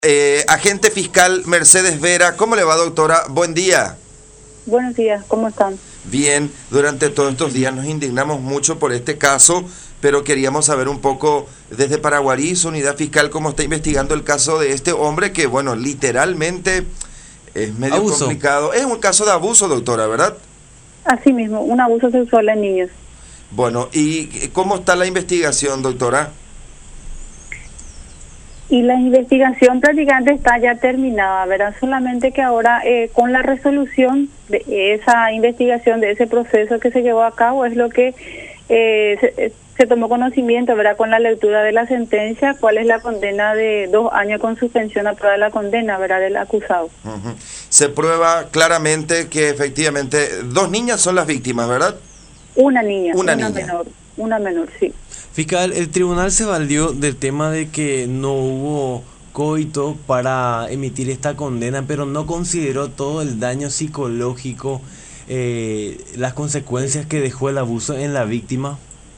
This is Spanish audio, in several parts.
Agente fiscal Mercedes Vera, ¿cómo le va, doctora? Buen día. Buenos días, ¿cómo están? Bien, durante todos estos días nos indignamos mucho por este caso, pero queríamos saber un poco desde Paraguarí, su unidad fiscal, cómo está investigando el caso de este hombre que, bueno, literalmente es medio Abuso. complicado. Es un caso de abuso, doctora, ¿verdad? Así mismo, un abuso sexual en niños. Bueno, ¿y cómo está la investigación, doctora? Y la investigación prácticamente está ya terminada, ¿verdad? Solamente que ahora con la resolución de esa investigación, de ese proceso que se llevó a cabo, es lo que se tomó conocimiento, ¿verdad? Con la lectura de la sentencia, cuál es la condena de 2 años con suspensión a prueba de la condena, ¿verdad? Del acusado. Ujú. Se prueba claramente que efectivamente 2 niñas son las víctimas, ¿verdad? Una niña, Una niña. una menor, sí. Fiscal, el tribunal se valió del tema de que no hubo coito para emitir esta condena, pero no consideró todo el daño psicológico, las consecuencias que dejó el abuso en la víctima.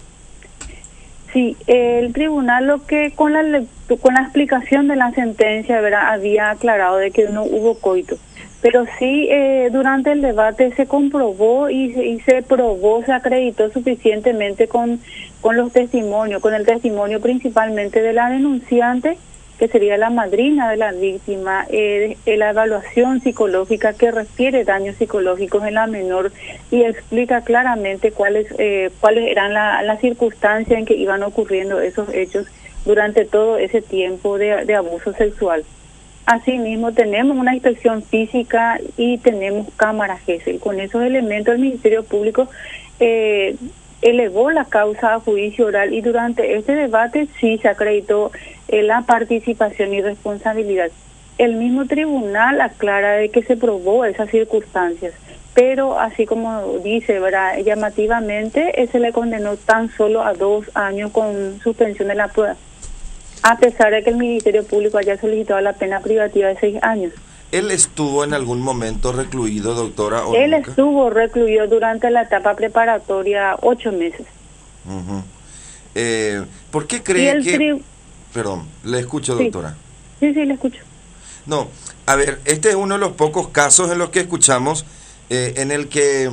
Sí, el tribunal lo que con la explicación de la sentencia, ¿verdad? Había aclarado de que no hubo coito, pero sí durante el debate se comprobó y se probó, se acreditó suficientemente con los testimonios, con el testimonio principalmente de la denunciante, que sería la madrina de la víctima, la evaluación psicológica que refiere daños psicológicos en la menor y explica claramente cuáles eran las circunstancias en que iban ocurriendo esos hechos durante todo ese tiempo de abuso sexual. Asimismo, tenemos una inspección física y tenemos cámaras GESEL. Con esos elementos, el Ministerio Público elevó la causa a juicio oral y durante este debate sí se acreditó la participación y responsabilidad. El mismo tribunal aclara de que se probó esas circunstancias, pero así como dice, ¿verdad? Llamativamente se le condenó tan solo a 2 años con suspensión de la prueba, a pesar de que el Ministerio Público haya solicitado la pena privativa de 6 años. ¿Él estuvo en algún momento recluido, doctora? ¿O Él nunca? estuvo recluido durante la etapa preparatoria 8 meses. Ujú. ¿Por qué Y cree el que...? Perdón, le escucho, Sí. doctora. Sí, le escucho. No, a ver, este es uno de los pocos casos en los que escuchamos en el que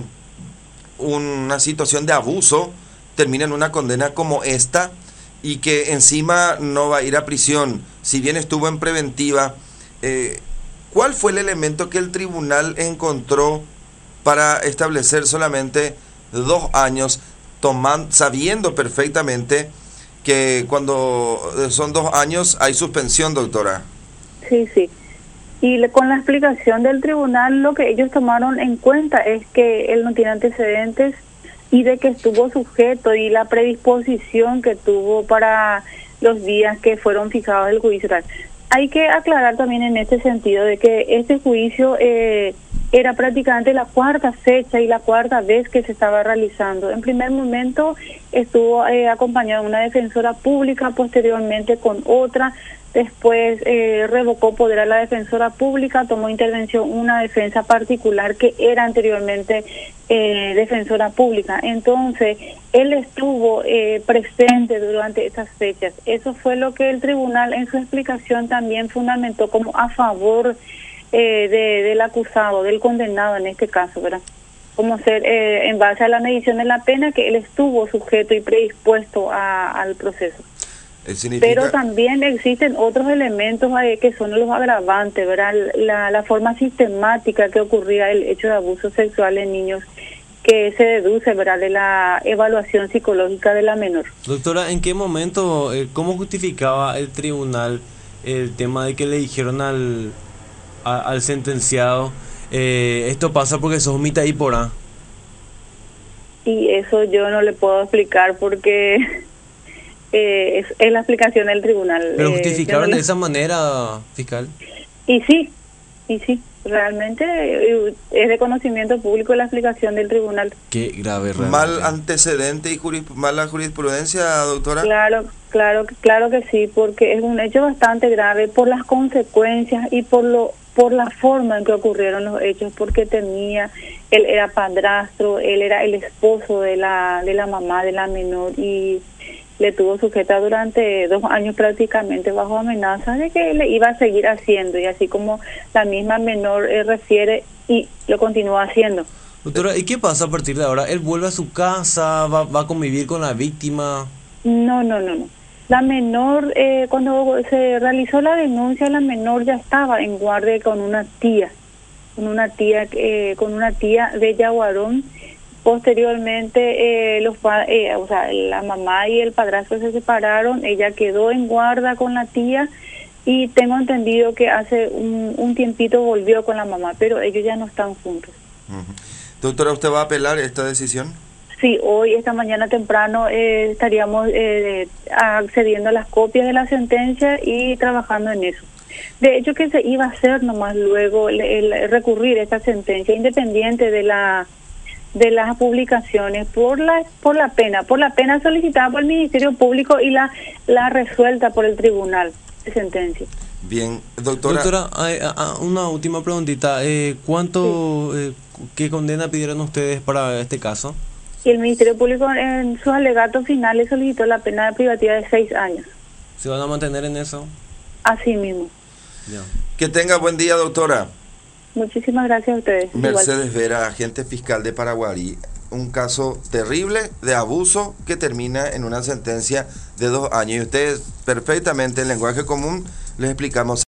una situación de abuso termina en una condena como esta y que encima no va a ir a prisión, si bien estuvo en preventiva. ¿Cuál fue el elemento que el tribunal encontró para establecer solamente 2 años, sabiendo perfectamente que cuando son 2 años hay suspensión, doctora? Sí. Y con la explicación del tribunal, lo que ellos tomaron en cuenta es que él no tiene antecedentes y de que estuvo sujeto y la predisposición que tuvo para los días que fueron fijados del juicio oral. Hay que aclarar también en este sentido de que este juicio era prácticamente la 4ª fecha y la 4ª vez que se estaba realizando. En primer momento estuvo acompañado de una defensora pública, posteriormente con otra. Después revocó poder a la defensora pública, tomó intervención una defensa particular que era anteriormente defensora pública. Entonces, él estuvo presente durante esas fechas. Eso fue lo que el tribunal en su explicación también fundamentó como a favor del acusado, del condenado en este caso, ¿verdad? Como ser en base a la medición de la pena que él estuvo sujeto y predispuesto al proceso. Pero también existen otros elementos que son los agravantes, ¿verdad? La forma sistemática que ocurría el hecho de abuso sexual en niños, que se deduce, ¿verdad?, de la evaluación psicológica de la menor. Doctora, ¿en qué momento, cómo justificaba el tribunal el tema de que le dijeron al sentenciado, esto pasa porque sos mitad y porá? Y eso yo no le puedo explicar porque es la explicación del tribunal. ¿Pero justificaron no de esa manera, fiscal? Y sí, realmente es de conocimiento público la explicación del tribunal. Qué grave realmente. ¿Mal antecedente y mala jurisprudencia, doctora? Claro que sí, porque es un hecho bastante grave por las consecuencias y por la forma en que ocurrieron los hechos, porque él era padrastro, él era el esposo de la mamá de la menor y le tuvo sujeta durante 2 años prácticamente bajo amenaza de que le iba a seguir haciendo, y así como la misma menor refiere, y lo continúa haciendo. Doctora, ¿y qué pasa a partir de ahora? ¿Él vuelve a su casa? ¿Va a convivir con la víctima? No. La menor, cuando se realizó la denuncia, la menor ya estaba en guardia con una tía de Yaguarón. Posteriormente, la mamá y el padrastro se separaron, ella quedó en guarda con la tía, y tengo entendido que hace un tiempito volvió con la mamá, pero ellos ya no están juntos. Doctora, ¿usted va a apelar esta decisión? Sí, hoy, esta mañana temprano, estaríamos accediendo a las copias de la sentencia y trabajando en eso. De hecho, que se iba a hacer nomás luego el recurrir esta sentencia, independiente de las publicaciones, por la pena solicitada por el Ministerio Público y la resuelta por el Tribunal de Sentencia. Bien, doctora. Doctora, una última preguntita. ¿Qué condena pidieron ustedes para este caso? Y el Ministerio Público en sus alegatos finales solicitó la pena de privativa de 6 años. ¿Se van a mantener en eso? Así mismo. Ya. Que tenga buen día, doctora. Muchísimas gracias a ustedes. Mercedes Vera, agente fiscal de Paraguarí. Un caso terrible de abuso que termina en una sentencia de 2 años. Y ustedes perfectamente en lenguaje común les explicamos.